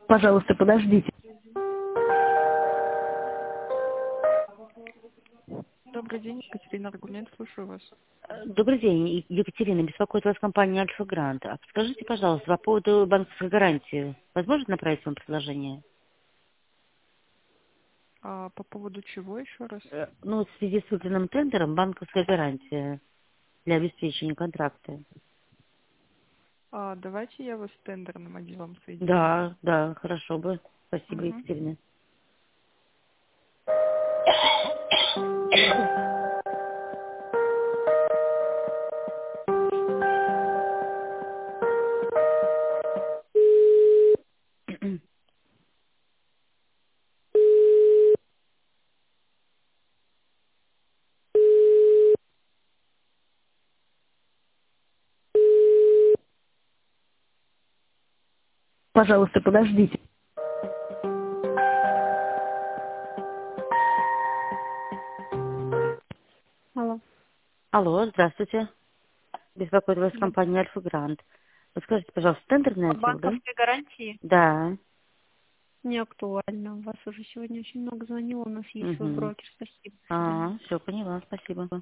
Пожалуйста, подождите. Добрый день, Екатерина Аргумент, слушаю вас. Добрый день, Екатерина, беспокоит вас компания Альфа Грант. А подскажите, пожалуйста, по поводу банковской гарантии, возможно направить вам предложение? А по поводу чего еще раз? Ну, в связи с выигранным тендером банковская гарантия для обеспечения контракта. Давайте я вас с тендерным отделом соединю. Да, да, хорошо бы. Спасибо, Угу. Екатерина. Пожалуйста, подождите. Алло. Алло, здравствуйте. Беспокоит вас Да. компания Альфа Грант. Подскажите, пожалуйста, тендерный По отдел, да? банковской гарантии Да. не актуально. У вас уже сегодня очень много звонило. У нас есть свой Угу. брокер. Спасибо. До свидания. Все, поняла, спасибо.